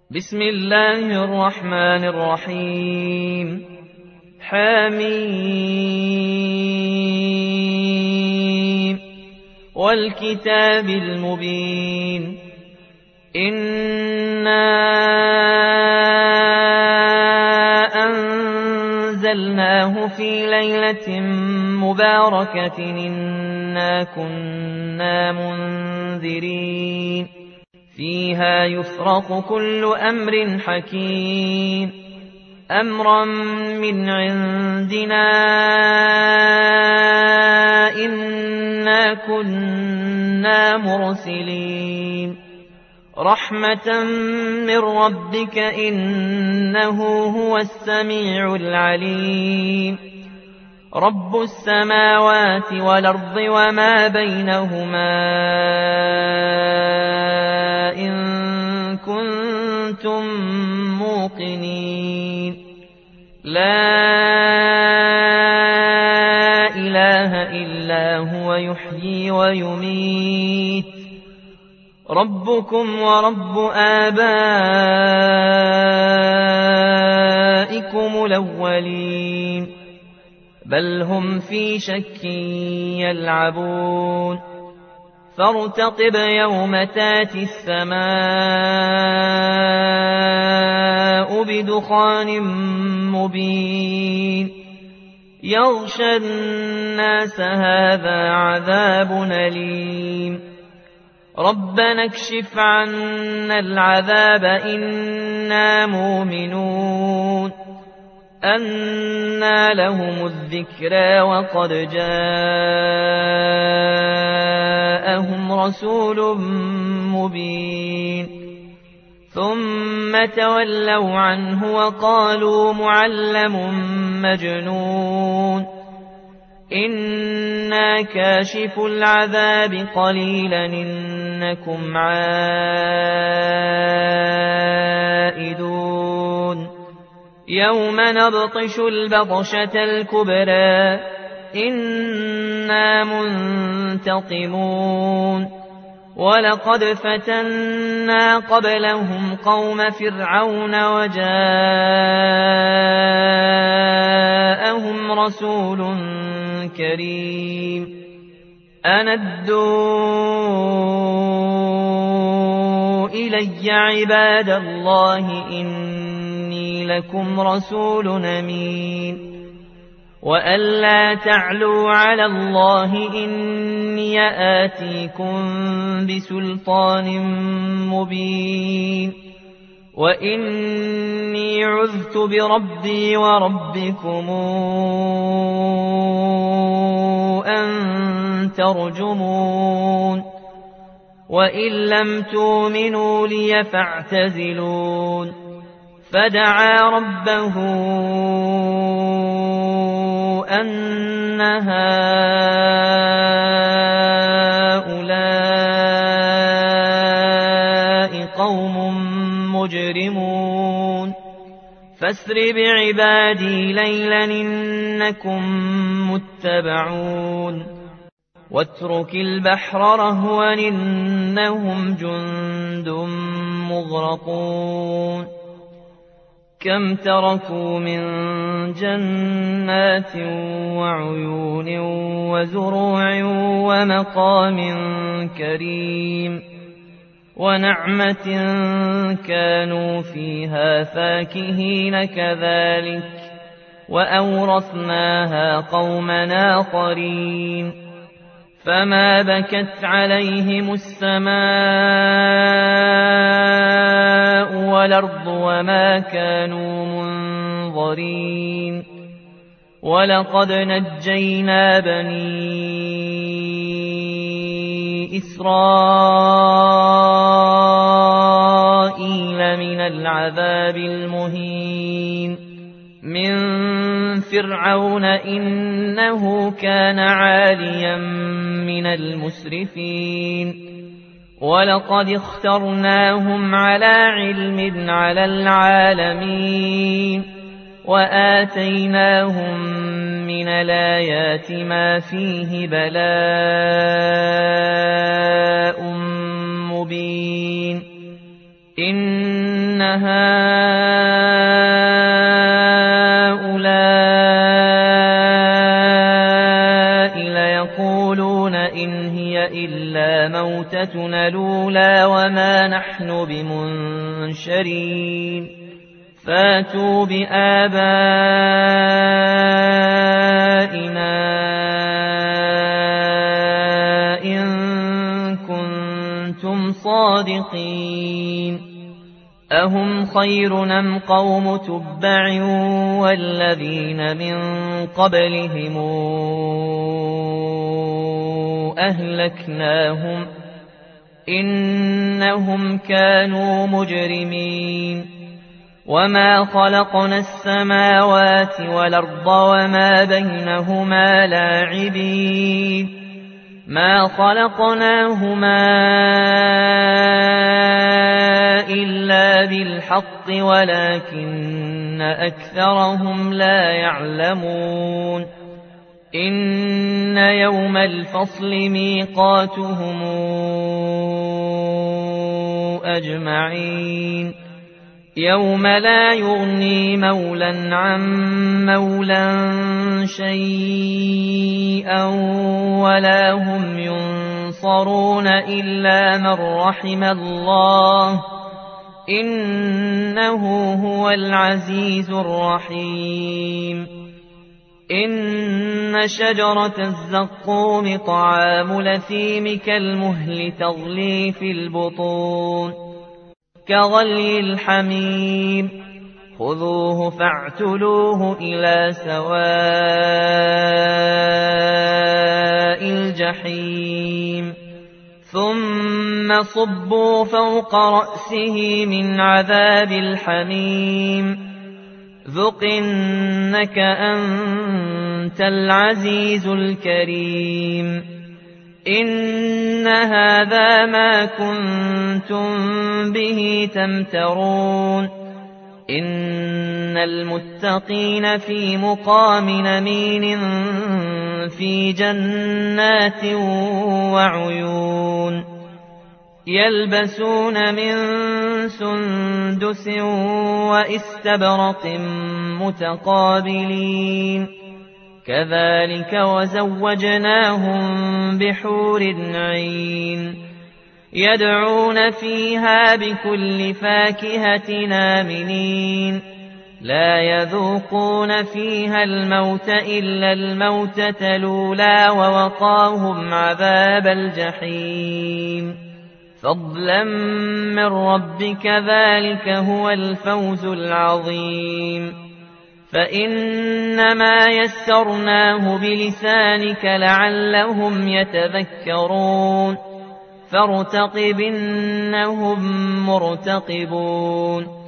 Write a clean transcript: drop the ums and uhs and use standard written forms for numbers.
بسم الله الرحمن الرحيم. حميم والكتاب المبين. إنا أنزلناه في ليلة مباركة إنا كنا منذرين فيها يفرق كل أمر حكيم أمرا من عندنا إنا كنا مرسلين رحمة من ربك إنه هو السميع العليم رب السماوات والأرض وما بينهما إن كنتم موقنين لا إله إلا هو يحيي ويميت ربكم ورب آبائكم الأولين بل هم في شك يلعبون فارتقب يوم تاتي السماء بدخان مبين يغشى الناس هذا عذاب أليم ربنا اكشف عنا العذاب إنا مؤمنون أنى لهم الذكرى وقد جاءهم رسول مبين ثم تولوا عنه وقالوا معلم مجنون إنا كاشف العذاب قليلا إنكم عائدون يوم نبطش البطشة الكبرى إنا منتقمون ولقد فتنا قبلهم قوم فرعون وجاءهم رسول كريم أن ادوا إلي عباد الله إني لكم رسول أمين وأن لا تعلوا على الله إني آتيكم بسلطان مبين وإني عذت بربي وربكم أن ترجمون وإن لم تؤمنوا لي فاعتزلون فدعا ربه أن هؤلاء قوم مجرمون فاسر بعبادي ليلا إنكم متبعون واترك البحر رهوا إنهم جند مغرقون كم تركوا من جنات وعيون وزروع ومقام كريم ونعمة كانوا فيها فاكهين كذلك وأورثناها قومنا آخرين فما بكت عليهم السماء والأرض وما كانوا منظرين ولقد نجينا بني إسرائيل من العذاب المهين من فرعون إنه كان عاليا من المسرفين ولقد اخترناهم على علم على العالمين وآتيناهم من الآيات ما فيه بلاء مبين إن إن هؤلاء ليقولون إن هي إلا موتتنا الأولى وما نحن بمنشرين فاتوا بآبائنا إن كنتم صادقين أهم خير أم قوم تبع والذين من قبلهم أهلكناهم إنهم كانوا مجرمين وما خلقنا السماوات والأرض وما بينهما لاعبين ما خلقناهما إلا بالحق ولكن أكثرهم لا يعلمون إن يوم الفصل ميقاتهم أجمعين يوم لا يغني مولا عن مولا شيئا ولا هم ينصرون إلا من رحم الله إنه هو العزيز الرحيم إن شجرة الزقوم طعام الأثيم كالمهل تغلي في البطون كغلي الحميم خذوه فاعتلوه إلى سواء الجحيم ثم صبوا فوق رأسه من عذاب الحميم ذق إنك أنت العزيز الكريم إن هذا ما كنتم به تمترون إن المتقين في مقام أمين في جنات وعيون يلبسون من سندس وإستبرق متقابلين كذلك وزوجناهم بحور عين يدعون فيها بكل فاكهة آمنين لا يذوقون فيها الموت إلا الموتة الأولى ووقاهم عذاب الجحيم فضلا من ربك ذلك هو الفوز العظيم فإنما يسرناه بلسانك لعلهم يتذكرون فارتقب إنهم مرتقبون